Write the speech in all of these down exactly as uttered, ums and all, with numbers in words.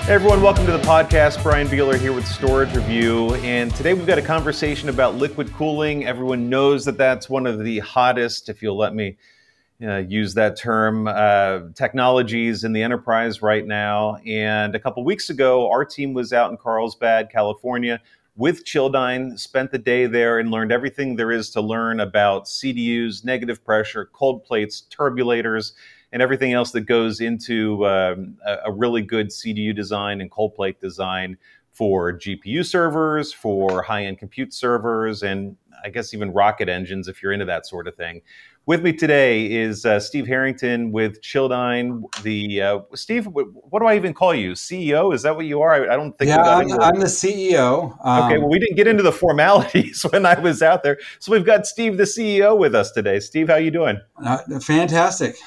Hey everyone, welcome to the podcast. Brian Beeler here with Storage Review, and today we've got a conversation about liquid cooling. Everyone knows that that's one of the hottest, if you'll let me uh, use that term, uh, technologies in the enterprise right now. And a couple weeks ago, our team was out in Carlsbad, California with Chilldyne, spent the day there and learned everything there is to learn about C D Us, negative pressure, cold plates, turbulators, and everything else that goes into um, a, a really good C D U design and cold plate design for G P U servers, for high-end compute servers, and I guess even rocket engines if you're into that sort of thing. With me today is uh, Steve Harrington with Chilldyne. The uh, Steve, what, what do I even call you? C E O? Is that what you are? I, I don't think yeah, we got I'm, into. I'm the C E O. Um, okay, well, we didn't get into the formalities when I was out there, so we've got Steve, the C E O, with us today. Steve, how you doing? Uh, fantastic.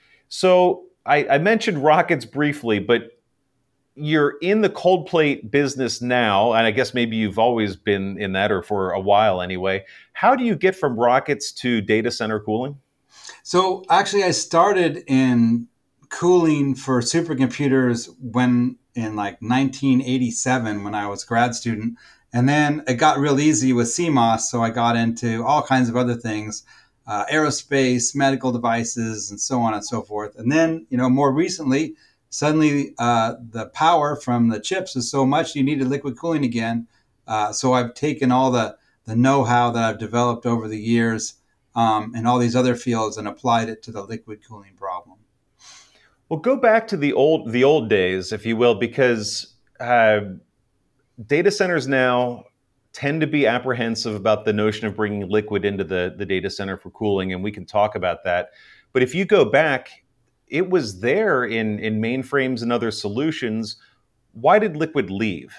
So I, I mentioned rockets briefly, but you're in the cold plate business now, and I guess maybe you've always been in that, or for a while anyway. How do you get from rockets to data center cooling? So actually, I started in cooling for supercomputers when in like nineteen eighty-seven when I was a grad student. And then it got real easy with C MOS, so I got into all kinds of other things, uh, aerospace, medical devices, and so on and so forth. And then, you know, more recently, suddenly uh, the power from the chips is so much you needed liquid cooling again. Uh, so I've taken all the, the know-how that I've developed over the years um, and all these other fields and applied it to the liquid cooling problem. Well, go back to the old the old days, if you will, because uh, data centers now tend to be apprehensive about the notion of bringing liquid into the, the data center for cooling, and we can talk about that. But if you go back, it was there in, in mainframes and other solutions. Why did liquid leave?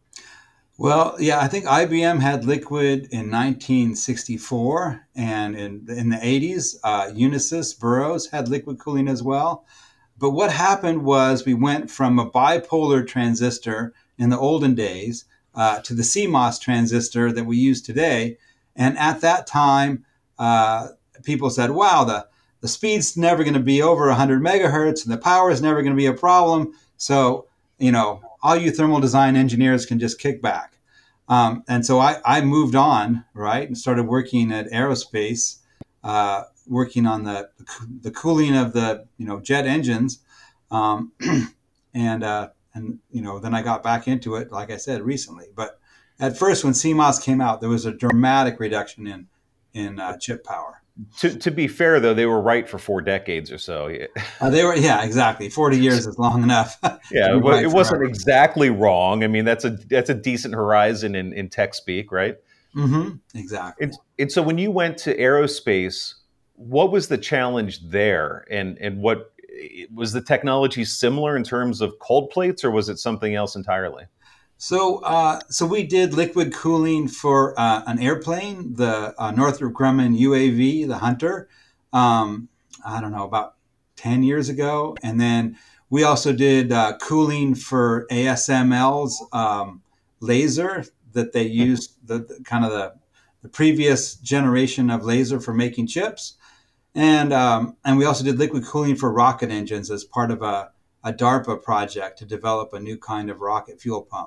Well, yeah, I think I B M had liquid in nineteen sixty-four, and in, in the eighties, uh, Unisys, Burroughs had liquid cooling as well. But what happened was we went from a bipolar transistor in the olden days uh, to the C MOS transistor that we use today. And at that time, uh, people said, wow, the, the speed's never going to be over one hundred megahertz and the power is never going to be a problem. So, you know, all you thermal design engineers can just kick back. Um, and so I, I moved on, right, and started working at aerospace, uh, working on the the cooling of the you know jet engines, um, and uh, and you know then I got back into it, like I said, recently. But at first, when C MOS came out, there was a dramatic reduction in in uh, chip power. To, to be fair, though, they were right for four decades or so. Uh, they were, yeah, exactly. Forty years is long enough. Yeah, to it, be right it wasn't forever. exactly wrong. I mean, that's a that's a decent horizon in, in tech speak, right? Mm-hmm. Exactly. And, and so when you went to aerospace, what was the challenge there? And and what was the technology similar in terms of cold plates, or was it something else entirely? So, uh, so we did liquid cooling for uh, an airplane, the uh, Northrop Grumman U A V, the Hunter. Um, I don't know, about ten years ago, and then we also did uh, cooling for A S M L's um, laser that they used, the, the kind of the, the previous generation of laser for making chips, and um, and we also did liquid cooling for rocket engines as part of a, a DARPA project to develop a new kind of rocket fuel pump.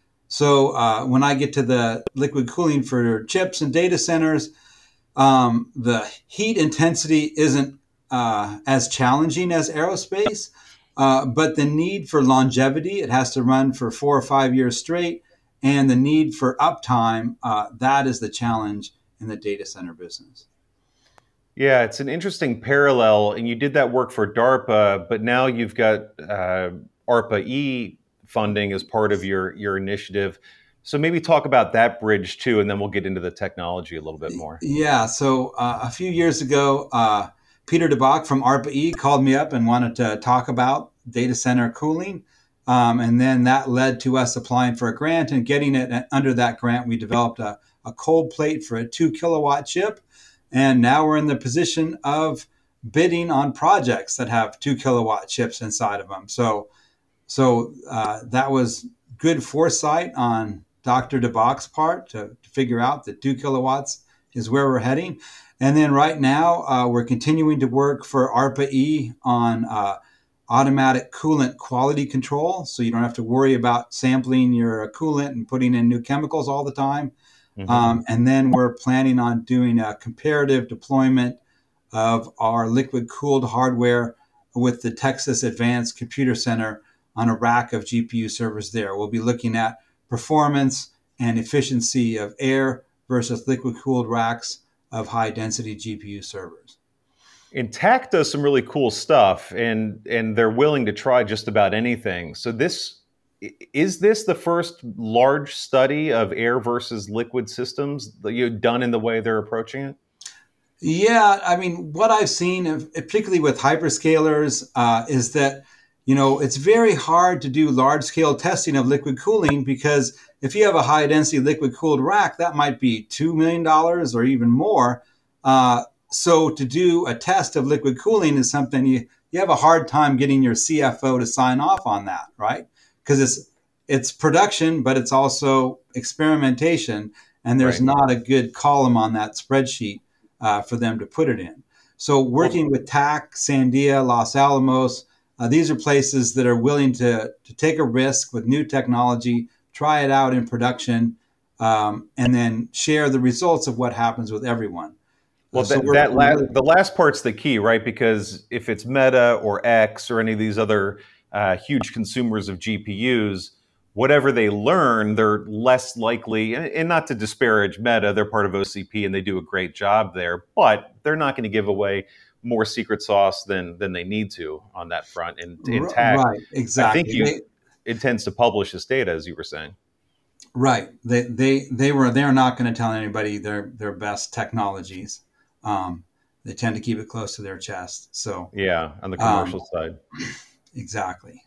So uh, when I get to the liquid cooling for chips and data centers, um, the heat intensity isn't uh, as challenging as aerospace, uh, but the need for longevity, it has to run for four or five years straight, and the need for uptime, uh, that is the challenge in the data center business. Yeah, it's an interesting parallel, and you did that work for DARPA, but now you've got uh, ARPA-E funding as part of your your initiative. So maybe talk about that bridge too, and then we'll get into the technology a little bit more. Yeah, so uh, a few years ago, uh, Peter DeBach from ARPA-E called me up and wanted to talk about data center cooling. Um, and then that led to us applying for a grant and getting it. And under that grant, we developed a, a cold plate for a two kilowatt chip. And now we're in the position of bidding on projects that have two kilowatt chips inside of them. So, so uh, that was good foresight on Doctor DeBach's part to, to figure out that two kilowatts is where we're heading. And then right now, uh, we're continuing to work for ARPA-E on uh, automatic coolant quality control, so you don't have to worry about sampling your coolant and putting in new chemicals all the time. Mm-hmm. Um, and then we're planning on doing a comparative deployment of our liquid cooled hardware with the Texas Advanced Computer Center on a rack of G P U servers there. We'll be looking at performance and efficiency of air versus liquid cooled racks of high density G P U servers. And T A C does some really cool stuff, and and they're willing to try just about anything. So this is this the first large study of air versus liquid systems that you've done in the way they're approaching it? Yeah, I mean, what I've seen, particularly with hyperscalers, uh, is that you know it's very hard to do large scale testing of liquid cooling, because if you have a high density liquid cooled rack, that might be two million dollars or even more. Uh, so to do a test of liquid cooling is something you you have a hard time getting your C F O to sign off on that, right? Because it's it's production, but it's also experimentation, and there's Right. not a good column on that spreadsheet uh, for them to put it in. So Well, working with T A C, Sandia, Los Alamos, uh, these are places that are willing to, to take a risk with new technology, try it out in production, um, and then share the results of what happens with everyone. Uh, well, so that we're, that we're la- really, the last part's the key, right? Because if it's Meta or X or any of these other uh, huge consumers of G P Us, whatever they learn, they're less likely. And, and not to disparage Meta, they're part of O C P and they do a great job there, but they're not going to give away more secret sauce than than they need to on that front. And in r- T A C, right, I think exactly. you They, intends to publish this data, as you were saying. right. They, they, they were, they're not going to tell anybody their, their best technologies. Um, they tend to keep it close to their chest. So, Yeah, on the um, commercial side. exactly.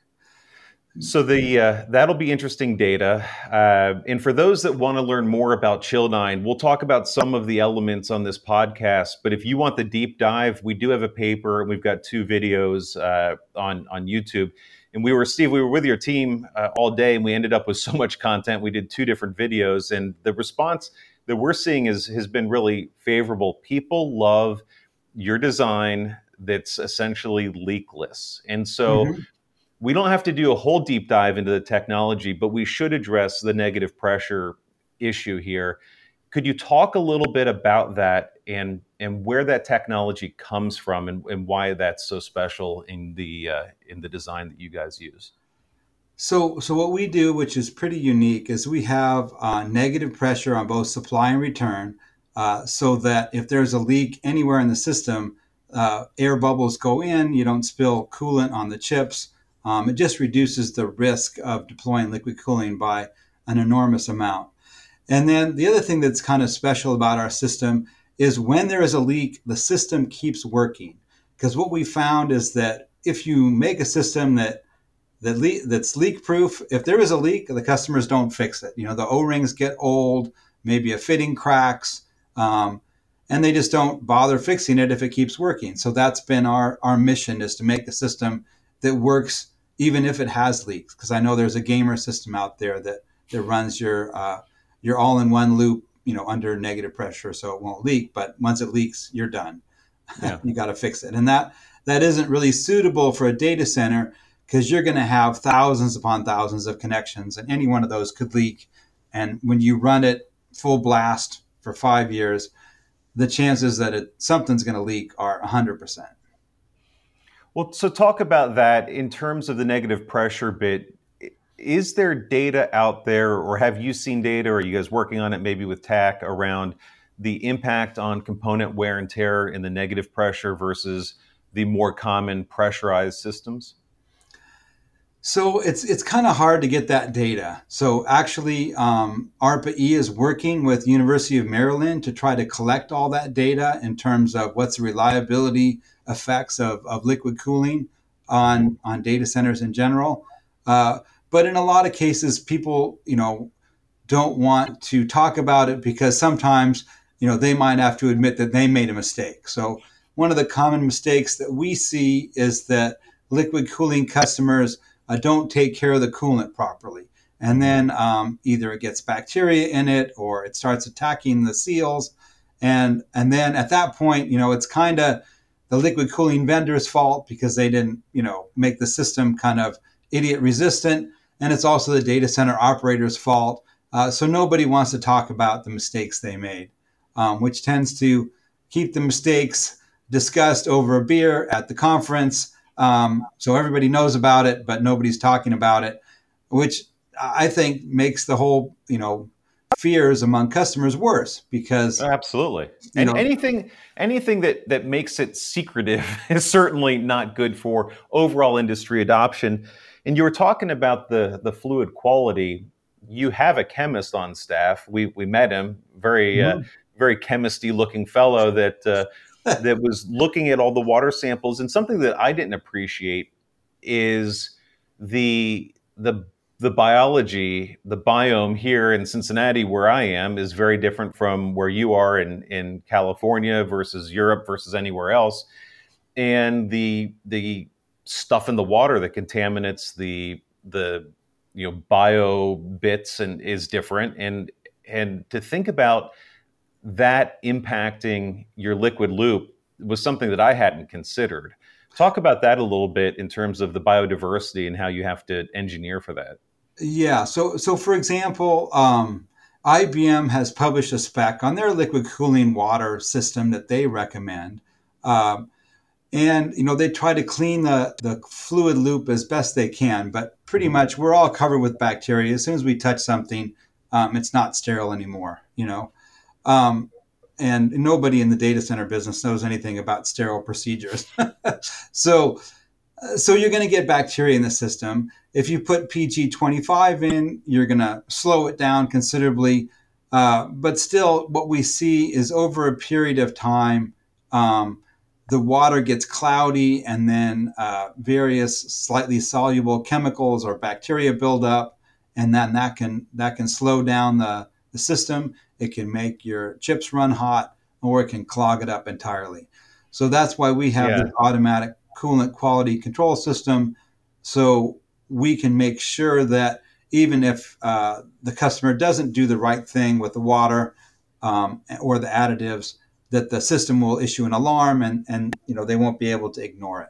So the uh, that'll be interesting data. Uh, and for those that want to learn more about Chill Nine, we'll talk about some of the elements on this podcast. But if you want the deep dive, we do have a paper and we've got two videos uh, on on YouTube. And we were Steve, we were with your team uh, all day, and we ended up with so much content. We did two different videos, and the response that we're seeing is has been really favorable. People love your design that's essentially leakless, and so Mhm. we don't have to do a whole deep dive into the technology, but we should address the negative pressure issue here. Could you talk a little bit about that and and where that technology comes from, and, and why that's so special in the uh, in the design that you guys use? So, so what we do, which is pretty unique, is we have uh, negative pressure on both supply and return, uh, so that if there's a leak anywhere in the system, uh, air bubbles go in, you don't spill coolant on the chips. Um, it just reduces the risk of deploying liquid cooling by an enormous amount. And then the other thing that's kind of special about our system is when there is a leak, the system keeps working. Because what we found is that if you make a system that that le- that's leak proof. If there is a leak, the customers don't fix it. You know, the O-rings get old, maybe a fitting cracks, um, and they just don't bother fixing it if it keeps working. So that's been our our mission, is to make a system that works even if it has leaks. Because I know there's a gamer system out there that that runs your uh, your all-in-one loop, you know, under negative pressure, so it won't leak. But once it leaks, you're done. Yeah. You got to fix it, and that that isn't really suitable for a data center, because you're going to have thousands upon thousands of connections, and any one of those could leak. And when you run it full blast for five years, the chances that it, something's going to leak are one hundred percent. Well, so talk about that in terms of the negative pressure bit. Is there data out there, or have you seen data, or are you guys working on it maybe with T A C around the impact on component wear and tear in the negative pressure versus the more common pressurized systems? So it's it's kind of hard to get that data. So actually, um, ARPA-E is working with University of Maryland to try to collect all that data in terms of what's the reliability effects of, of liquid cooling Mhm. on on data centers in general. Uh, but in a lot of cases, people, you know, don't want to talk about it because sometimes, you know, they might have to admit that they made a mistake. So one of the common mistakes that we see is that liquid cooling customers uh, don't take care of the coolant properly. And Mhm. then um, either it gets bacteria in it or it starts attacking the seals. And, and then at that point, you know, it's kind of the liquid cooling vendor's fault because they didn't, you know, make the system kind of idiot resistant. And it's also the data center operator's fault. Uh, so nobody wants to talk about the mistakes they made, um, which tends to keep the mistakes discussed over a beer at the conference. Um, so everybody knows about it, but nobody's talking about it, which I think makes the whole, you know, fears among customers worse because, Absolutely. you And know, anything anything that that makes it secretive is certainly not good for overall industry adoption. And you were talking about the the fluid quality. You have a chemist on staff. We we met him, very uh, Mhm. very chemisty looking fellow that uh, that was looking at all the water samples. And something that I didn't appreciate is the the the biology, the biome here in Cincinnati, where I am, is very different from where you are in, in California versus Europe versus anywhere else. And the the stuff in the water, the contaminants, the the you know bio bits, and is different. And and to think about that impacting your liquid loop was something that I hadn't considered. Talk about that a little bit in terms of the biodiversity and how you have to engineer for that. Yeah. So, so for example, um, I B M has published a spec on their liquid cooling water system that they recommend. Um, and, you know, they try to clean the, the fluid loop as best they can, but pretty Mhm. much we're all covered with bacteria. As soon as we touch something, um, it's not sterile anymore, you know? Um, and nobody in the data center business knows anything about sterile procedures. so, so you're going to get bacteria in the system. If you put P G twenty-five in, you're going to slow it down considerably. Uh, but still, what we see is over a period of time, um, the water gets cloudy, and then uh, various slightly soluble chemicals or bacteria build up, and then that can that can slow down the, the system. It can make your chips run hot, or it can clog it up entirely. So that's why we have this Yeah. automatic coolant quality control system, so we can make sure that even if uh, the customer doesn't do the right thing with the water um, or the additives, that the system will issue an alarm, and, and you know they won't be able to ignore it.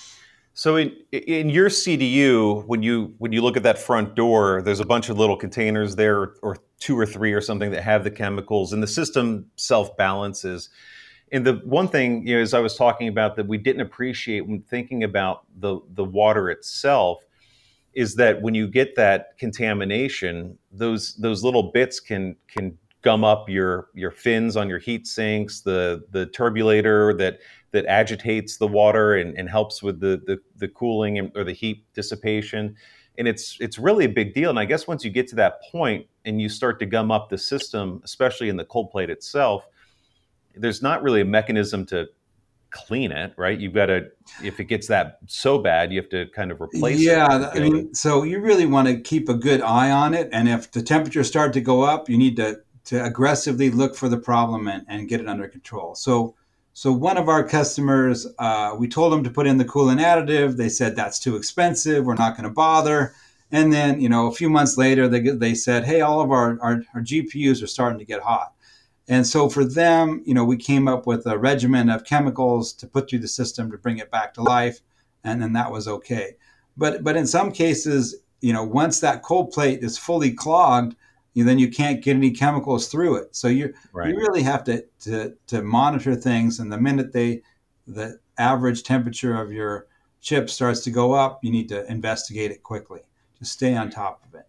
So in in your C D U, when you when you look at that front door, there's a bunch of little containers there, or two or three or something, that have the chemicals, and the system self balances. And the one thing, you know, as I was talking about, that we didn't appreciate when thinking about the the water itself, is that when you get that contamination, those those little bits can can gum up your your fins on your heat sinks, the the turbulator that that agitates the water and, and helps with the, the the cooling and, or the heat dissipation. And it's it's really a big deal. And I guess once you get to that point and you start to gum up the system, especially in the cold plate itself, there's not really a mechanism to clean it, right? You've got to, if it gets that so bad, you have to kind of replace it. Yeah, I You know, mean, so you really want to keep a good eye on it, and if the temperatures start to go up, you need to to aggressively look for the problem and, and get it under control. So, so one of our customers, uh, we told them to put in the coolant additive. They said that's too expensive. We're not going to bother. And then, you know, a few months later, they they said, hey, all of our, our our G P Us are starting to get hot. And so for them, you know, we came up with a regimen of chemicals to put through the system to bring it back to life, and then that was okay. But but in some cases, you know, once that cold plate is fully clogged, you, then you can't get any chemicals through it. So you you right. really have to, to to monitor things, and the minute they the average temperature of your chip starts to go up, you need to investigate it quickly. Just stay on top of it.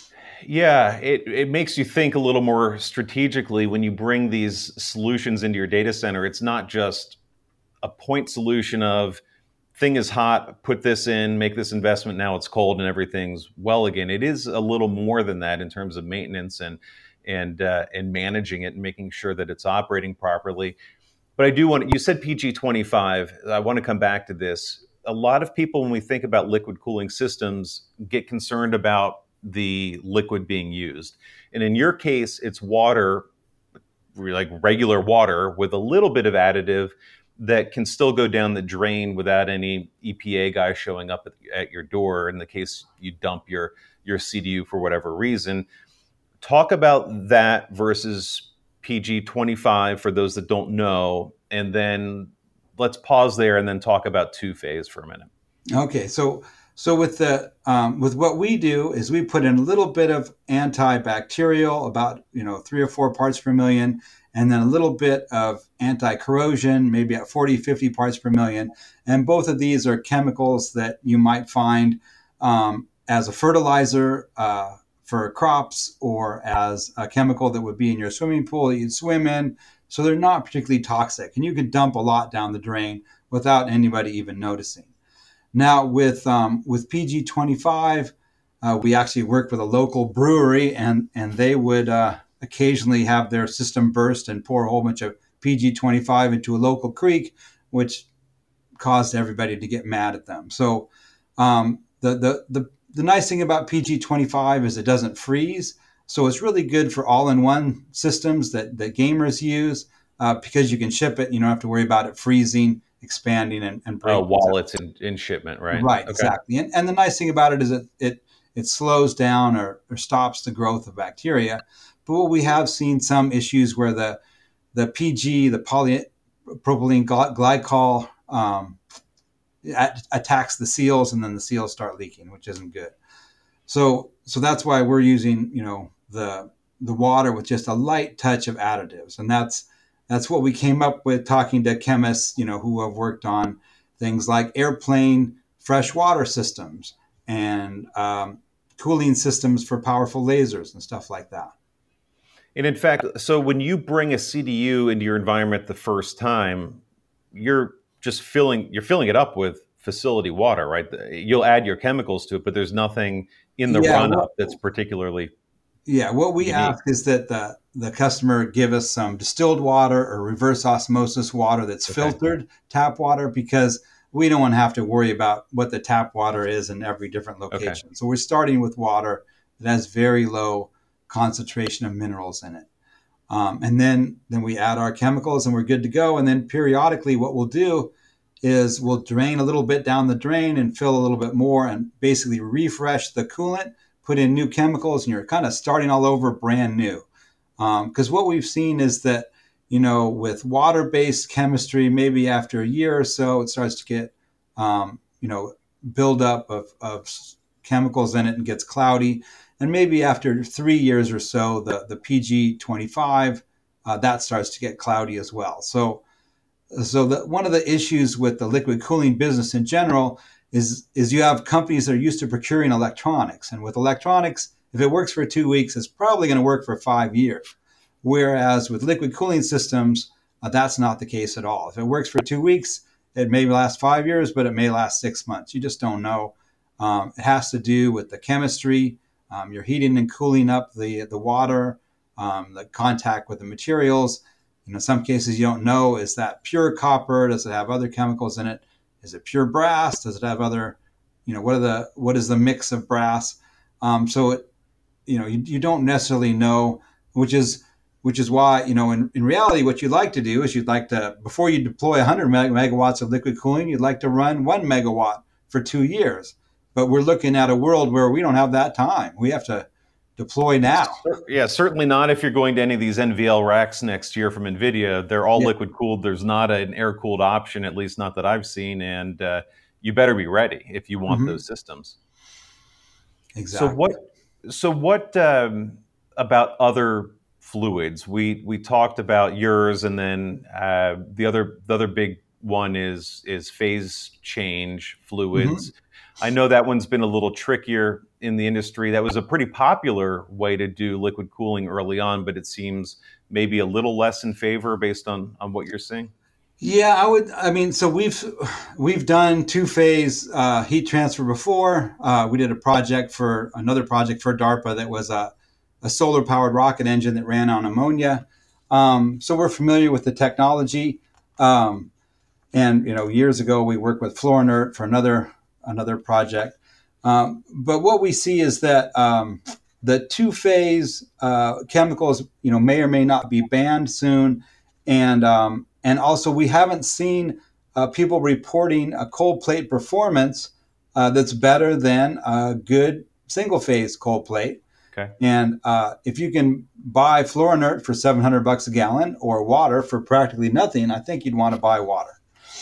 Yeah, it, it makes you think a little more strategically when you bring these solutions into your data center. It's not just a point solution of thing is hot, put this in, make this investment, now it's cold and everything's well again. It is a little more than that in terms of maintenance and and uh, and managing it and making sure that it's operating properly. But I do want, you said P G twenty-five. I want to come back to this. A lot of people, when we think about liquid cooling systems, get concerned about the liquid being used. And in your case, it's water, like regular water, with a little bit of additive that can still go down the drain without any E P A guy showing up at, at your door in the case you dump your, your C D U for whatever reason. Talk about that versus P G twenty-five for those that don't know, and then let's pause there and then talk about two phase for a minute. Okay, so so with the um, with what we do is we put in a little bit of antibacterial, about you know three or four parts per million, and then a little bit of anti-corrosion, maybe at forty, fifty parts per million. And both of these are chemicals that you might find um, as a fertilizer uh, for crops, or as a chemical that would be in your swimming pool that you'd swim in. So they're not particularly toxic, and you could dump a lot down the drain without anybody even noticing. Now with um, with P G twenty-five, uh, we actually worked with a local brewery, and and they would uh, occasionally have their system burst and pour a whole bunch of P G twenty-five into a local creek, which caused everybody to get mad at them. So um, the, the the the nice thing about P G twenty-five is it doesn't freeze, so it's really good for all-in-one systems that that gamers use, uh, because you can ship it. You don't have to worry about it freezing, expanding, and, and Oh, breaking. while it's in, in shipment, right? Right, Okay. exactly. And, and the nice thing about it is that it it slows down or, or stops the growth of bacteria. But what we have seen some issues where the the P G, the polypropylene glycol, um, at, attacks the seals, and then the seals start leaking, which isn't good. So so that's why we're using you know the the water with just a light touch of additives, and that's that's what we came up with talking to chemists, you know, who have worked on things like airplane freshwater systems and um, cooling systems for powerful lasers and stuff like that. And in fact, so when you bring a C D U into your environment the first time, you're just filling you're filling it up with facility water, right? You'll add your chemicals to it, but there's nothing in the Yeah, run what, up that's particularly yeah. What we unique. ask is that the the customer give us some distilled water or reverse osmosis water that's Okay. filtered tap water, because we don't want to have to worry about what the tap water is in every different location. Okay. So we're starting with water that has very low concentration of minerals in it. Um, and then, then we add our chemicals and we're good to go. And then periodically what we'll do is we'll drain a little bit down the drain and fill a little bit more, and basically refresh the coolant, put in new chemicals, and you're kind of starting all over brand new. Because um, what we've seen is that, you know, with water-based chemistry, maybe after a year or so, it starts to get, um, you know, buildup of, of chemicals in it and gets cloudy. And maybe after three years or so, the, the P G twenty-five, uh, that starts to get cloudy as well. So, so the, one of the issues with the liquid cooling business in general is, is you have companies that are used to procuring electronics. And with electronics, if it works for two weeks, it's probably going to work for five years. Whereas with liquid cooling systems, uh, that's not the case at all. If it works for two weeks, it may last five years, but it may last six months. You just don't know. Um, it has to do with the chemistry. Um, you're heating and cooling up the the water, um, the contact with the materials. You know, in some cases you don't know, is that pure copper? Does it have other chemicals in it? Is it pure brass? Does it have other, you know, what are the what is the mix of brass? Um, so it, you know, you, you don't necessarily know, which is which is why, you know, in, in reality, what you'd like to do is you'd like to, before you deploy one hundred megawatts of liquid cooling, you'd like to run one megawatt for two years. But we're looking at a world where we don't have that time. We have to deploy now. Yeah, certainly not if you're going to any of these N V L racks next year from NVIDIA. They're all Yeah. liquid cooled. There's not an air cooled option, at least not that I've seen. And uh, you better be ready if you want Mhm. those systems. Exactly. So what? So what um, about other fluids? We we talked about yours, and then uh, the other the other big one is is phase change fluids. Mhm. I know that one's been a little trickier in the industry. That was a pretty popular way to do liquid cooling early on, but it seems maybe a little less in favor based on on what you're seeing. Yeah, I would. I mean, so we've we've done two phase uh, heat transfer before. Uh, we did a project for another project for DARPA that was a, a solar powered rocket engine that ran on ammonia. Um, so we're familiar with the technology. Um, and you know, years ago we worked with Fluorinert for another another project. Um, but what we see is that um, the two phase uh, chemicals, you know, may or may not be banned soon, and um, and also we haven't seen uh, people reporting a cold plate performance uh, that's better than a good single phase cold plate. Okay. And uh, if you can buy Fluorinert for seven hundred bucks a gallon or water for practically nothing, I think you'd want to buy water.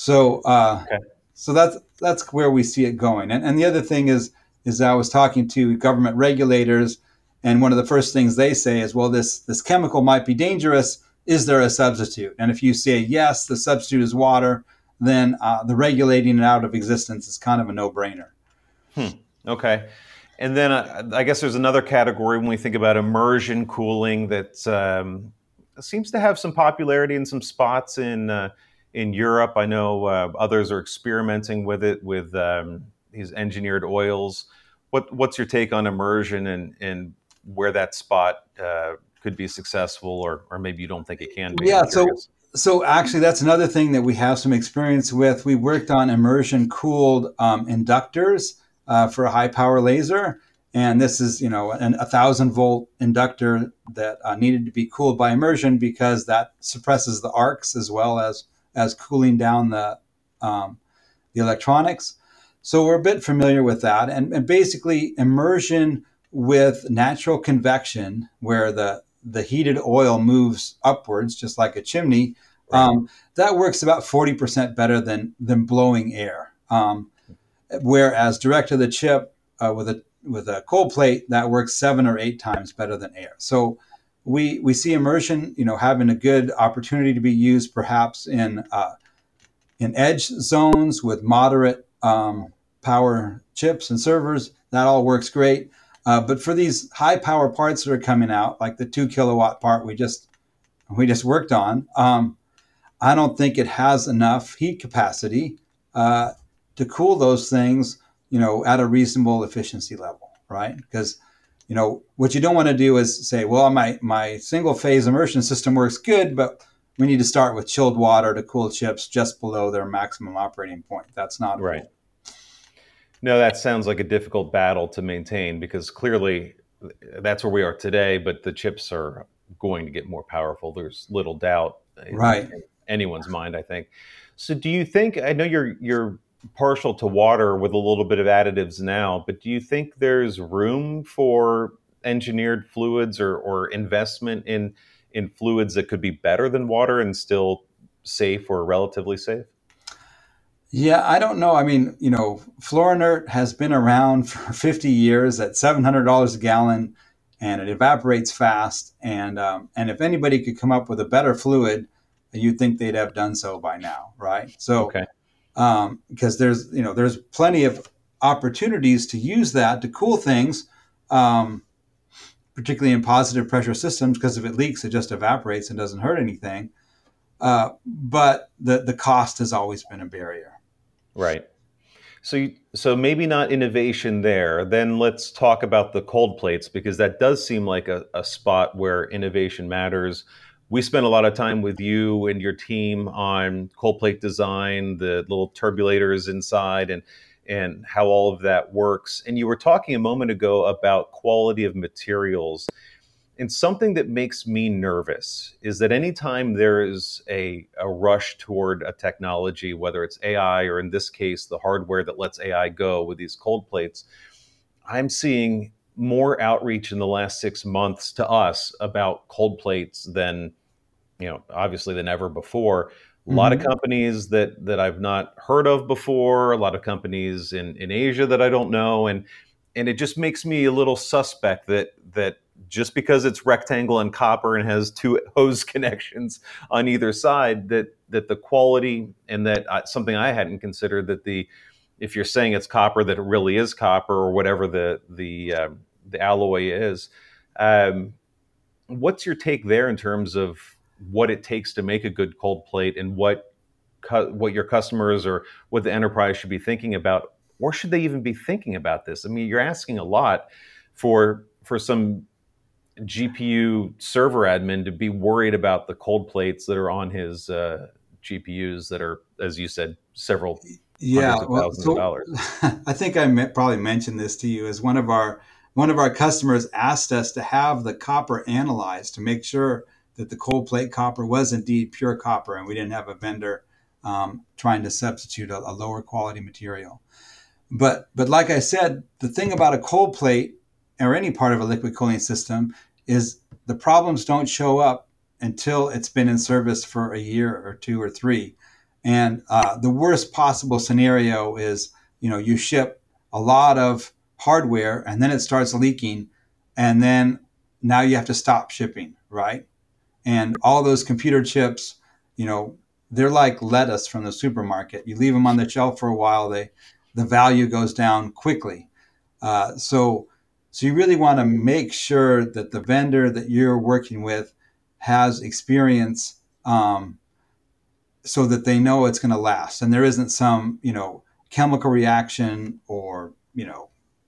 So uh, Okay. so that's that's where we see it going. And and the other thing is is I was talking to government regulators, and one of the first things they say is, well, this this chemical might be dangerous. Is there a substitute? And if you say yes, the substitute is water, then uh, the regulating it out of existence is kind of a no brainer. Hmm. Okay. And then uh, I guess there's another category when we think about immersion cooling that um, seems to have some popularity in some spots in uh, in Europe. I know uh, others are experimenting with it with um, these engineered oils. What what's your take on immersion and and where that spot uh, could be successful, or or maybe you don't think it can be? I'm Yeah, so curious. so actually, that's another thing that we have some experience with. We worked on immersion cooled um, inductors uh, for a high power laser, and this is you know an, a thousand volt inductor that uh, needed to be cooled by immersion because that suppresses the arcs as well as as cooling down the um, the electronics. So we're a bit familiar with that, and, and basically immersion with natural convection, where the the heated oil moves upwards, just like a chimney. Right. Um, that works about forty percent better than than blowing air. Um, whereas direct to the chip uh, with a with a cold plate, that works seven or eight times better than air. So we we see immersion, you know, having a good opportunity to be used perhaps in uh, in edge zones with moderate um, power chips and servers. That all works great. Uh, but for these high power parts that are coming out, like the two kilowatt part we just we just worked on, um, I don't think it has enough heat capacity uh, to cool those things, you know, at a reasonable efficiency level, right? Because you know what you don't want to do is say, well, my my single phase immersion system works good, but we need to start with chilled water to cool chips just below their maximum operating point. That's not a Right. goal. No, that sounds like a difficult battle to maintain because clearly that's where we are today, but the chips are going to get more powerful. There's little doubt in, Right. in anyone's mind, I think. So do you think, I know you're you're partial to water with a little bit of additives now, but do you think there's room for engineered fluids or, or investment in in fluids that could be better than water and still safe or relatively safe? Yeah, I don't know. I mean, you know, Florinert has been around for fifty years at seven hundred dollars a gallon, and it evaporates fast. And um, and if anybody could come up with a better fluid, you'd think they'd have done so by now, right? So Okay. um, because there's you know there's plenty of opportunities to use that to cool things, um, particularly in positive pressure systems. Because if it leaks, it just evaporates and doesn't hurt anything. Uh, but the the cost has always been a barrier. Right. So, you, so maybe not innovation there. Then let's talk about the cold plates because that does seem like a, a spot where innovation matters. We spent a lot of time with you and your team on cold plate design, the little turbulators inside, and and how all of that works. And you were talking a moment ago about quality of materials. And something that makes me nervous is that anytime there is a, a rush toward a technology, whether it's A I or in this case, the hardware that lets A I go with these cold plates, I'm seeing more outreach in the last six months to us about cold plates than, you know, obviously than ever before. A lot of Mm-hmm. companies that that I've not heard of before, a lot of companies in, in Asia that I don't know. And and it just makes me a little suspect that that just because it's rectangle and copper and has two hose connections on either side, that that the quality and that uh, something I hadn't considered that the if you're saying it's copper, that it really is copper or whatever the the um, the alloy is. Um, what's your take there in terms of what it takes to make a good cold plate and what cu- what your customers or what the enterprise should be thinking about, or should they even be thinking about this? I mean, you're asking a lot for for some G P U server admin to be worried about the cold plates that are on his uh, G P Us that are, as you said, several Yeah, hundreds of well, thousands of so dollars. I think I me- probably mentioned this to you as one of our one of our customers asked us to have the copper analyzed to make sure that the cold plate copper was indeed pure copper, and we didn't have a vendor um, trying to substitute a, a lower quality material. But but like I said, the thing about a cold plate or any part of a liquid cooling system is the problems don't show up until it's been in service for a year or two or three. And uh, the worst possible scenario is, you know, you ship a lot of hardware and then it starts leaking, and then now you have to stop shipping, right? And all those computer chips, you know, they're like lettuce from the supermarket. You leave them on the shelf for a while, they the value goes down quickly. Uh, so, so you really want to make sure that the vendor that you're working with has experience, um, so that they know it's going to last, and there isn't some, you know, chemical reaction or, you know,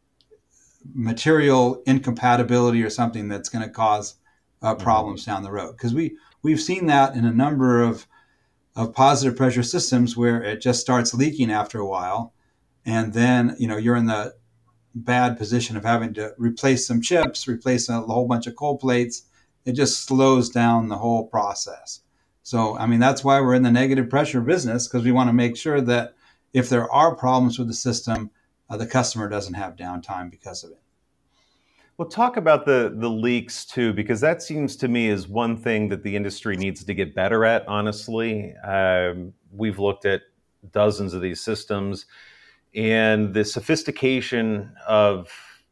material incompatibility or something that's going to cause uh, problems mm-hmm. down the road. Because we we've seen that in a number of of positive pressure systems where it just starts leaking after a while, and then, you know, you're in the bad position of having to replace some chips, replace a whole bunch of cold plates. It just slows down the whole process. So, I mean, that's why we're in the negative pressure business, because we want to make sure that if there are problems with the system, uh, the customer doesn't have downtime because of it. Well, talk about the the leaks too, because that seems to me is one thing that the industry needs to get better at, honestly. Um, we've looked at dozens of these systems, and the sophistication of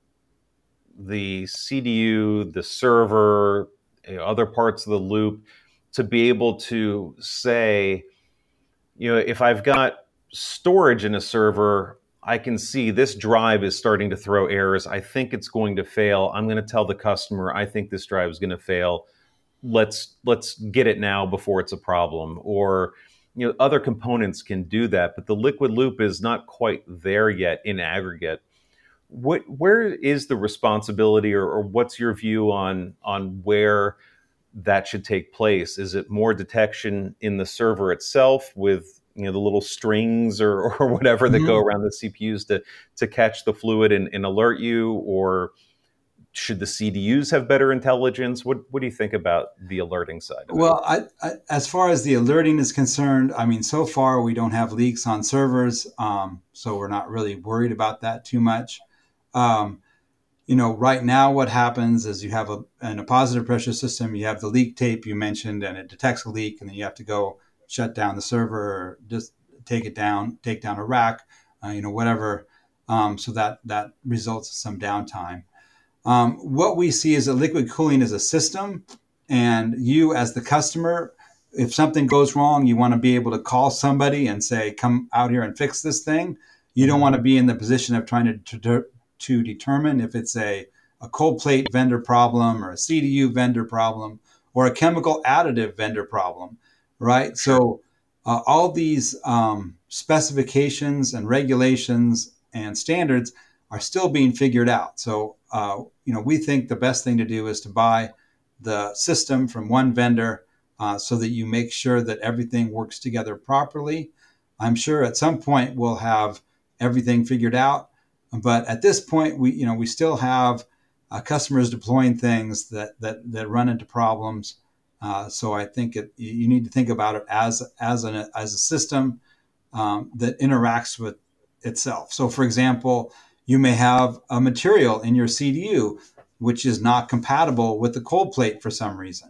the C D U, the server, you know, other parts of the loop, to be able to say, you know, if I've got storage in a server, I can see this drive is starting to throw errors. I think it's going to fail. I'm going to tell the customer, I think this drive is going to fail. Let's let's get it now before it's a problem. Or, you know, other components can do that, but the liquid loop is not quite there yet in aggregate. What where is the responsibility, or, or what's your view on on where that should take place? Is it more detection in the server itself with, you know, the little strings or, or whatever that mm-hmm. go around the C P Us to to catch the fluid and, and alert you? Or should the C D Us have better intelligence? What what do you think about the alerting side of well, it? I, I, as far as the alerting is concerned, I mean, so far we don't have leaks on servers, um, so we're not really worried about that too much. Um, you know, right now what happens is you have a, in a positive pressure system, you have the leak tape you mentioned, and it detects a leak, and then you have to go shut down the server, or just take it down, take down a rack, uh, you know, whatever. Um, so that, that results in some downtime. Um, what we see is that liquid cooling is a system, and you as the customer, if something goes wrong, you want to be able to call somebody and say, come out here and fix this thing. You don't want to be in the position of trying to, to, to determine if it's a, a cold plate vendor problem, or a C D U vendor problem, or a chemical additive vendor problem, right? So uh, all these um, specifications and regulations and standards are still being figured out. So, uh, you know, we think the best thing to do is to buy the system from one vendor, uh, so that you make sure that everything works together properly. I'm sure at some point we'll have everything figured out, but at this point, we, you know, we still have uh, customers deploying things that that that run into problems. Uh, so I think it, you need to think about it as as an as a system um, that interacts with itself. So, for example, you may have a material in your C D U which is not compatible with the cold plate for some reason.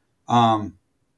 Um,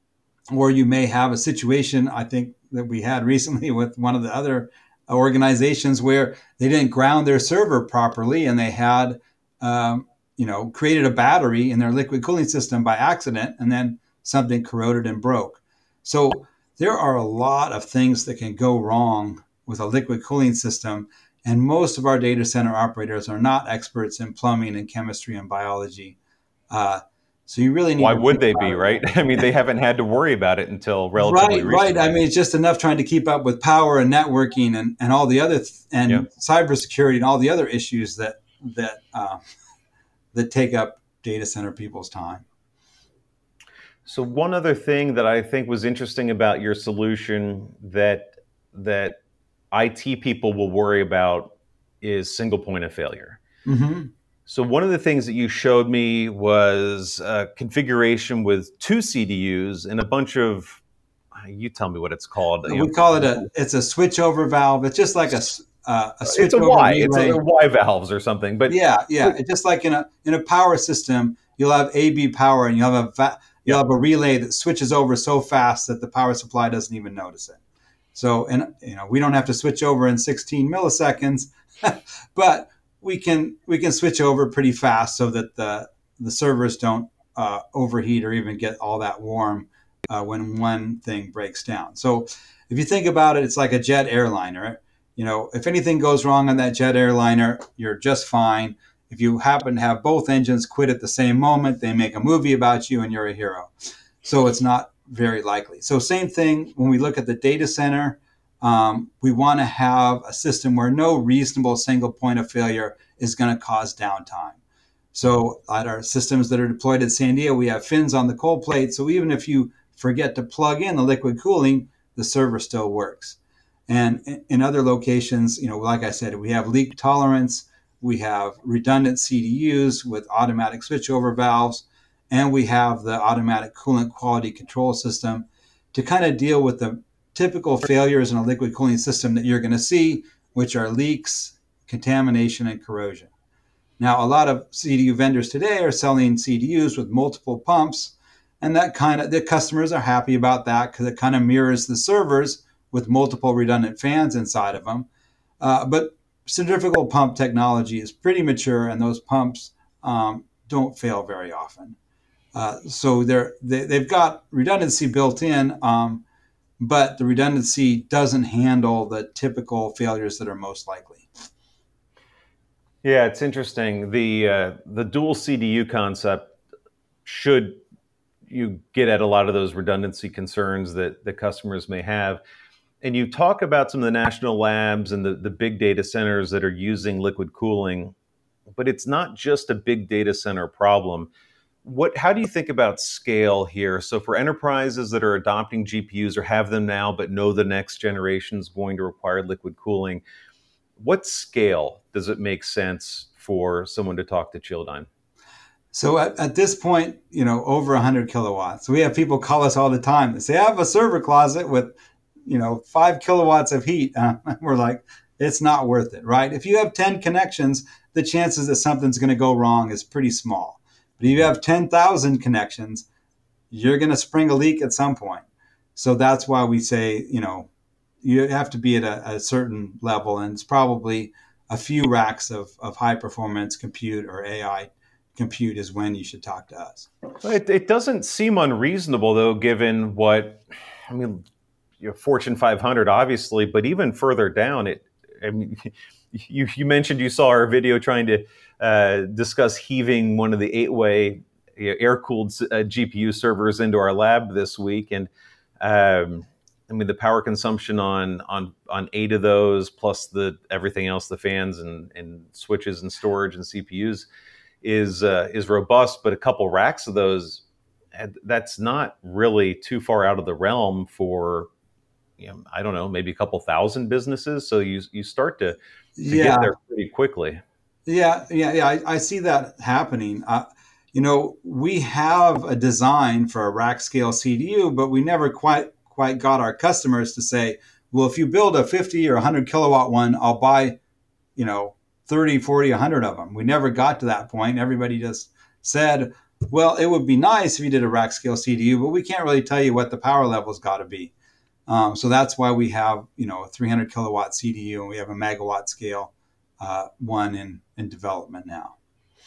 or you may have a situation, I think, that we had recently with one of the other organizations where they didn't ground their server properly, and they had, um, you know, created a battery in their liquid cooling system by accident, and then something corroded and broke. So there are a lot of things that can go wrong with a liquid cooling system. And most of our data center operators are not experts in plumbing and chemistry and biology. Uh, so you really need Why to would they be, it. right? I mean, they haven't had to worry about it until relatively right, recently. Right, I mean, it's just enough trying to keep up with power and networking and, and all the other, th- and yeah. cybersecurity and all the other issues that, that, uh, that take up data center people's time. So one other thing that I think was interesting about your solution that that I T people will worry about is single point of failure. Mm-hmm. So one of the things that you showed me was a configuration with two C D Us and a bunch of, you tell me what it's called. We know, call it a, it's a switchover valve. It's just like a, uh, a switchover It's a Y, relay. it's a Y valves or something. But yeah, yeah. but, it's just like in a in a power system, you'll have A B power, and you'll have a va- you'll yeah. have a relay that switches over so fast that the power supply doesn't even notice it. So, and you know, we don't have to switch over in sixteen milliseconds, but we can we can switch over pretty fast so that the the servers don't uh, overheat or even get all that warm uh, when one thing breaks down. So, if you think about it, it's like a jet airliner. You know, if anything goes wrong on that jet airliner, you're just fine. If you happen to have both engines quit at the same moment, they make a movie about you and you're a hero. So it's not very likely. So same thing when we look at the data center, um, we want to have a system where no reasonable single point of failure is going to cause downtime. So at our systems that are deployed at Sandia, we have fins on the cold plate. So even if you forget to plug in the liquid cooling, the server still works. And in other locations, you know, like I said, we have leak tolerance, we have redundant C D Us with automatic switchover valves, and we have the automatic coolant quality control system to kind of deal with the typical failures in a liquid cooling system that you're going to see, which are leaks, contamination, and corrosion. Now, a lot of C D U vendors today are selling C D Us with multiple pumps, and that kind of the customers are happy about that because it kind of mirrors the servers with multiple redundant fans inside of them. Uh, but centrifugal pump technology is pretty mature, and those pumps um, don't fail very often. Uh, so they're, they, they've got redundancy built in, um, but the redundancy doesn't handle the typical failures that are most likely. Yeah, it's interesting. The uh, the dual C D U concept should you get at a lot of those redundancy concerns that the customers may have. And you talk about some of the national labs and the, the big data centers that are using liquid cooling, but it's not just a big data center problem. What, how do you think about scale here? So for enterprises that are adopting G P Us or have them now, but know the next generation is going to require liquid cooling, what scale does it make sense for someone to talk to Chilldyne? So at, at this point, you know, over one hundred kilowatts. So we have people call us all the time. They say, I have a server closet with, you know, five kilowatts of heat. Uh, we're like, it's not worth it, right? If you have ten connections, the chances that something's going to go wrong is pretty small. But if you have ten thousand connections, you're going to spring a leak at some point. So that's why we say, you know, you have to be at a, a certain level, and it's probably a few racks of, of high performance compute or A I compute is when you should talk to us. It, it doesn't seem unreasonable, though, given what, I mean, you know, Fortune five hundred, obviously, but even further down, it. I mean, you, you mentioned you saw our video trying to uh, discuss heaving one of the eight-way you know, air-cooled uh, G P U servers into our lab this week, and um, I mean the power consumption on on on eight of those, plus the everything else, the fans and, and switches and storage and C P Us, is uh, is robust. But a couple racks of those, that's not really too far out of the realm for, you know, I don't know, maybe a couple thousand businesses. So you you start to, to Yeah. get there pretty quickly. Yeah, yeah, yeah. I, I see that happening. Uh, you know, we have a design for a rack scale C D U, but we never quite quite got our customers to say, well, if you build a fifty or one hundred kilowatt one, I'll buy, you know, thirty, forty, one hundred of them. We never got to that point. Everybody just said, well, it would be nice if you did a rack scale C D U, but we can't really tell you what the power level's got to be. Um, so that's why we have, you know, a three hundred kilowatt C D U, and we have a megawatt scale uh, one in, in development now.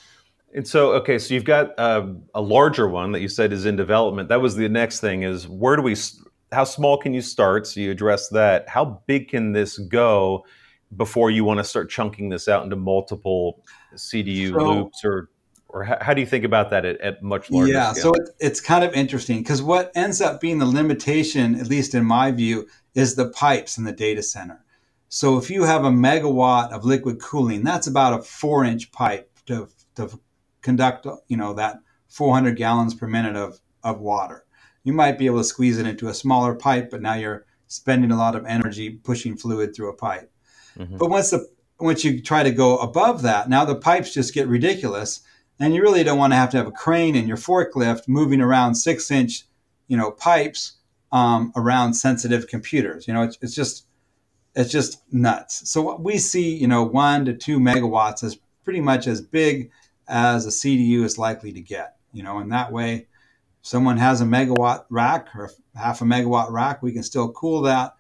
And so, okay, so you've got uh, a larger one that you said is in development. That was the next thing is where do we, how small can you start? So you address that. How big can this go before you want to start chunking this out into multiple C D U So, loops, or or how, how do you think about that at, at much larger yeah, scale? so it, it's kind of interesting because what ends up being the limitation, at least in my view, is the pipes in the data center. So if you have a megawatt of liquid cooling, that's about a four inch pipe to, to conduct, you know, that four hundred gallons per minute of, of water. You might be able to squeeze it into a smaller pipe, but now you're spending a lot of energy pushing fluid through a pipe. Mm-hmm. But once the once you try to go above that, now the pipes just get ridiculous, and you really don't want to have to have a crane in your forklift moving around six inch, you know, pipes um, around sensitive computers. You know, it's, it's just it's just nuts. So what we see, you know, one to two megawatts is pretty much as big as a C D U is likely to get. You know, and that way, if someone has a megawatt rack or half a megawatt rack, we can still cool that.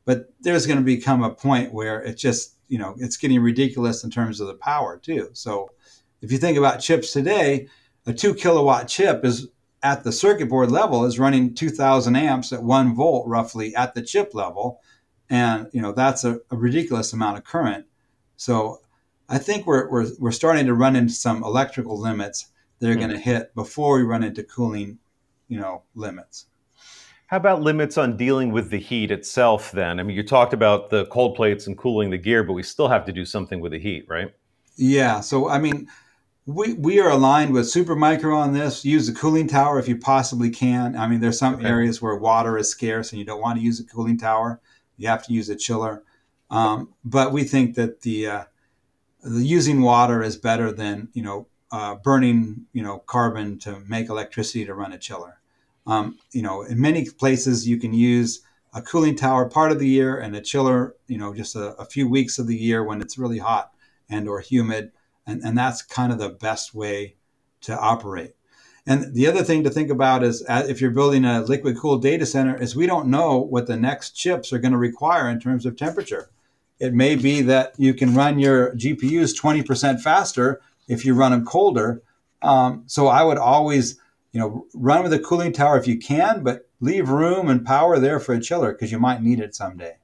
but there's going to become a point where it just, you know, it's getting ridiculous in terms of the power too. So if you think about chips today, a two kilowatt chip is at the circuit board level is running two thousand amps at one volt roughly at the chip level. And, you know, that's a, a ridiculous amount of current. So I think we're, we're, we're starting to run into some electrical limits that are Hmm. going to hit before we run into cooling, you know, limits. How about limits on dealing with the heat itself then? I mean, you talked about the cold plates and cooling the gear, but we still have to do something with the heat, right? Yeah. So, I mean, we, we are aligned with Supermicro on this. Use the cooling tower if you possibly can. I mean, there's some Okay. areas where water is scarce and you don't want to use a cooling tower. You have to use a chiller. Um, but we think that the, uh, the using water is better than, you know, uh, burning, you know, carbon to make electricity to run a chiller. Um, you know, in many places you can use a cooling tower part of the year and a chiller, you know, just a, a few weeks of the year when it's really hot and or humid. And, and that's kind of the best way to operate. And the other thing to think about is uh, if you're building a liquid cooled data center is we don't know what the next chips are going to require in terms of temperature. It may be that you can run your G P Us twenty percent faster if you run them colder. Um, so I would always, you know, run with a cooling tower if you can, but leave room and power there for a chiller because you might need it someday.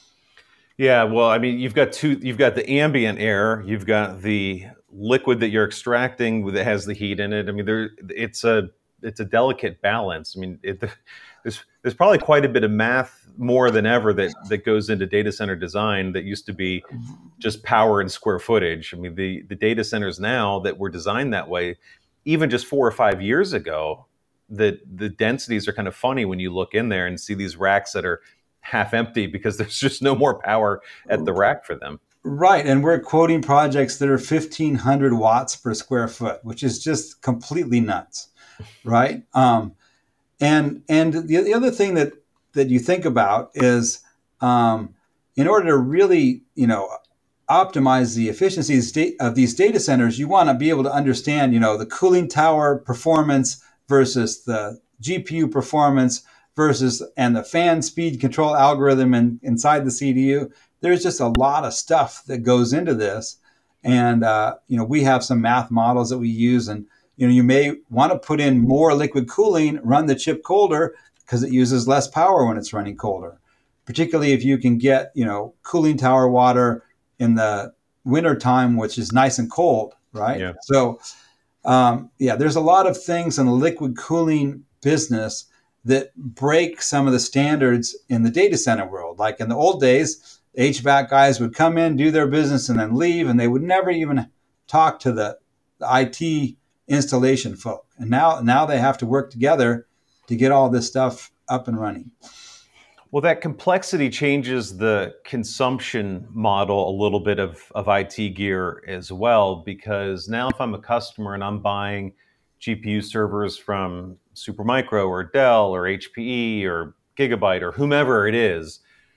Yeah, well, I mean, you've got two, you've got the ambient air, you've got the liquid that you're extracting that has the heat in it. I mean, there, it's a, it's a delicate balance. I mean, it, there's, there's probably quite a bit of math more than ever that, that goes into data center design that used to be just power and square footage. I mean, the, the data centers now that were designed that way, even just four or five years ago, the, the densities are kind of funny when you look in there and see these racks that are half empty because there's just no more power at the rack for them. Right. And we're quoting projects that are fifteen hundred watts per square foot, which is just completely nuts. Right. Um, and and the, the other thing that, that you think about is um, in order to really, you know, optimize the efficiency of these data centers, you want to be able to understand, you know, the cooling tower performance versus the G P U performance versus and the fan speed control algorithm in, inside the C D U. There's just a lot of stuff that goes into this. And, uh, you know, we have some math models that we use. And, you know, you may want to put in more liquid cooling, run the chip colder because it uses less power when it's running colder, particularly if you can get, you know, cooling tower water in the winter time, which is nice and cold, right? Yeah. So, um, yeah, there's a lot of things in the liquid cooling business that break some of the standards in the data center world. Like in the old days, H V A C guys would come in, do their business, and then leave, and they would never even talk to the, the I T installation folk. And now, now they have to work together to get all this stuff up and running. Well, that complexity changes the consumption model a little bit of, of I T gear as well, because now if I'm a customer and I'm buying G P U servers from Supermicro or Dell or H P E or Gigabyte or whomever it is,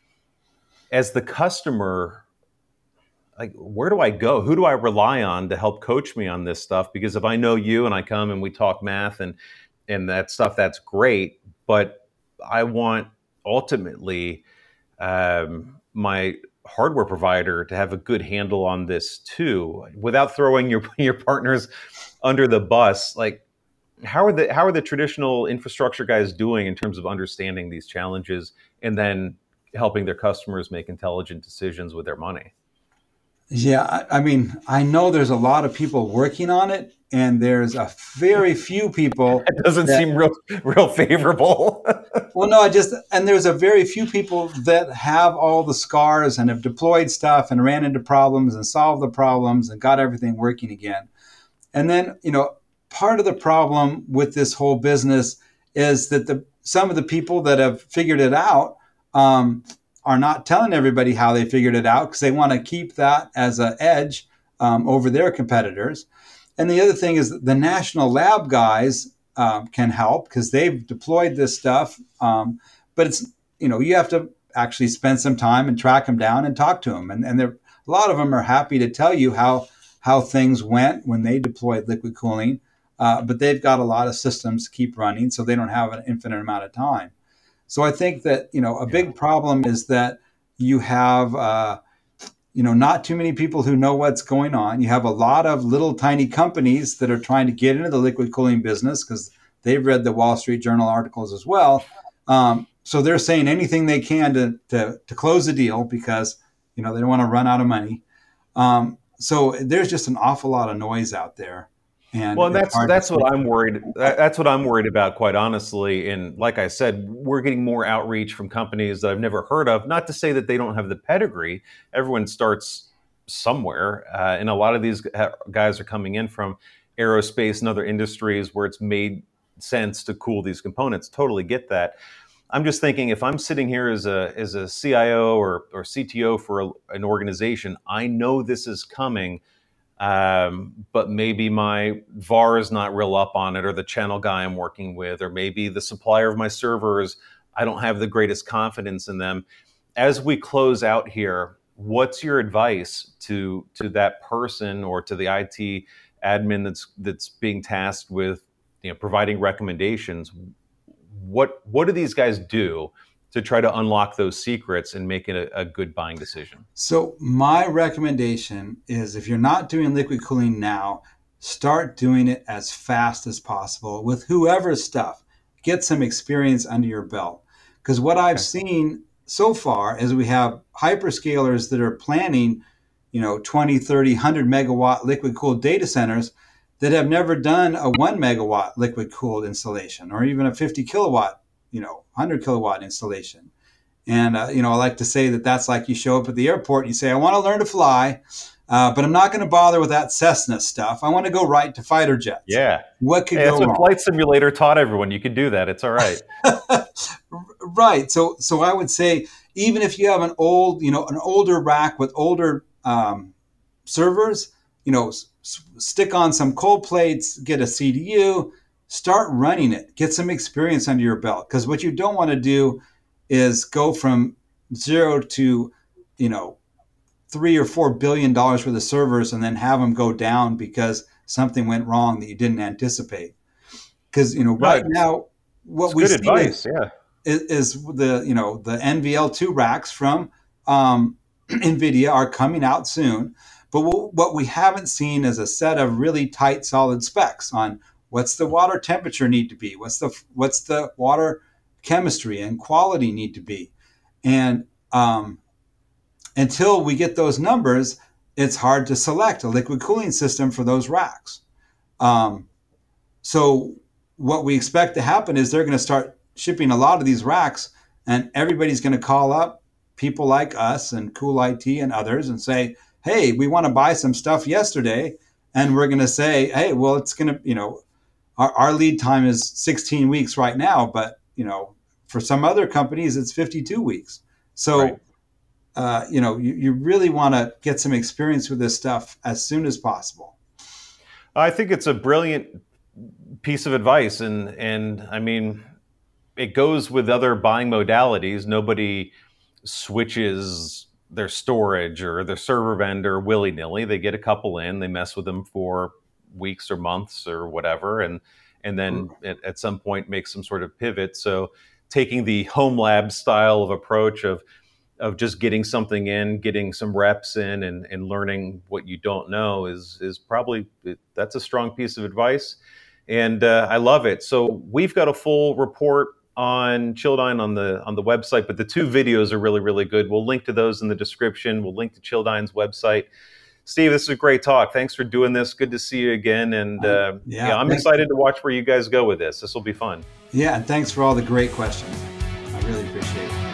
as the customer, like, where do I go? Who do I rely on to help coach me on this stuff? Because if I know you and I come and we talk math and and that stuff, that's great. But I want ultimately um, my hardware provider to have a good handle on this too, without throwing your your partners under the bus. Like, how are the how are the traditional infrastructure guys doing in terms of understanding these challenges and then helping their customers make intelligent decisions with their money? Yeah, I, I mean, I know there's a lot of people working on it, and there's a very few people It doesn't that, seem real real favorable. well, no, I just, and there's a very few people that have all the scars and have deployed stuff and ran into problems and solved the problems and got everything working again. And then, you know, part of the problem with this whole business is that the some of the people that have figured it out um, are not telling everybody how they figured it out because they want to keep that as an edge um, over their competitors. And the other thing is the national lab guys um, can help because they've deployed this stuff. Um, but it's, you know, you have to actually spend some time and track them down and talk to them. And, and a lot of them are happy to tell you how how things went when they deployed liquid cooling, uh, but they've got a lot of systems to keep running, so they don't have an infinite amount of time. So I think that, you know, a big problem is that You have, uh, you know, not too many people who know what's going on. You have a lot of little tiny companies that are trying to get into the liquid cooling business because they've read the Wall Street Journal articles as well. Um, so they're saying anything they can to, to, to close the deal because, you know, they don't want to run out of money. Um, so there's just an awful lot of noise out there. And well, and it's that's hard that's to what I'm worried. That's what I'm worried about, quite honestly. And like I said, we're getting more outreach from companies that I've never heard of. Not to say that they don't have the pedigree. Everyone starts somewhere, uh, and a lot of these guys are coming in from aerospace and other industries where it's made sense to cool these components. Totally get that. I'm just thinking, if I'm sitting here as a as a C I O or or C T O for a, an organization, I know this is coming. Um, but maybe my V A R is not real up on it, or the channel guy I'm working with, or maybe the supplier of my servers, I don't have the greatest confidence in them. As we close out here, what's your advice to to that person or to the I T admin that's that's being tasked with, you know, providing recommendations? What what do these guys do to try to unlock those secrets and make it a, a good buying decision? So my recommendation is, if you're not doing liquid cooling now, start doing it as fast as possible with whoever's stuff. Get some experience under your belt. Because what I've Okay. seen so far is we have hyperscalers that are planning, you know, twenty, thirty, one hundred megawatt liquid cooled data centers that have never done a one megawatt liquid cooled installation, or even a fifty kilowatt, you know, one hundred kilowatt installation. And, uh, you know, I like to say that that's like you show up at the airport and you say, I want to learn to fly, uh, but I'm not going to bother with that Cessna stuff. I want to go right to fighter jets. Yeah. What could Hey, go that's what wrong? Flight Simulator taught everyone. You can do that. It's all right. Right. So, so I would say, even if you have an old, you know, an older rack with older um, servers, you know, s- stick on some cold plates, get a C D U, start running it, get some experience under your belt. Because what you don't want to do is go from zero to, you know, three or four billion dollars worth of servers and then have them go down because something went wrong that you didn't anticipate. Because, you know, No, right it's, now it's what we good see is, advice. Yeah. is, is the, you know, the N V L two racks from um, NVIDIA are coming out soon. But w- what we haven't seen is a set of really tight, solid specs on what's the water temperature need to be, what's the what's the water chemistry and quality need to be, and um, until we get those numbers, it's hard to select a liquid cooling system for those racks. Um, so what we expect to happen is they're going to start shipping a lot of these racks, and everybody's going to call up people like us and Cool I T and others and say, hey, we want to buy some stuff yesterday. And we're going to say, hey, well, it's going to, you know, our, our lead time is sixteen weeks right now, but, you know, for some other companies, it's fifty-two weeks. Right. So, uh, you know, you, you really want to get some experience with this stuff as soon as possible. I think it's a brilliant piece of advice. And, and I mean, it goes with other buying modalities. Nobody switches their storage or their server vendor willy-nilly. They get a couple in, they mess with them for weeks or months or whatever, and and then at, at some point make some sort of pivot. So taking the home lab style of approach of of just getting something in, getting some reps in, and, and learning what you don't know is is probably, that's a strong piece of advice, and uh, I love it. So we've got a full report on Chilldyne on the on the website, but the two videos are really, really good. We'll link to those in the description. We'll link to Chilldyne's website. Steve, this is a great talk. Thanks for doing this. Good to see you again. And uh, yeah, yeah, I'm excited to watch where you guys go with this. This will be fun. Yeah, and thanks for all the great questions. I really appreciate it.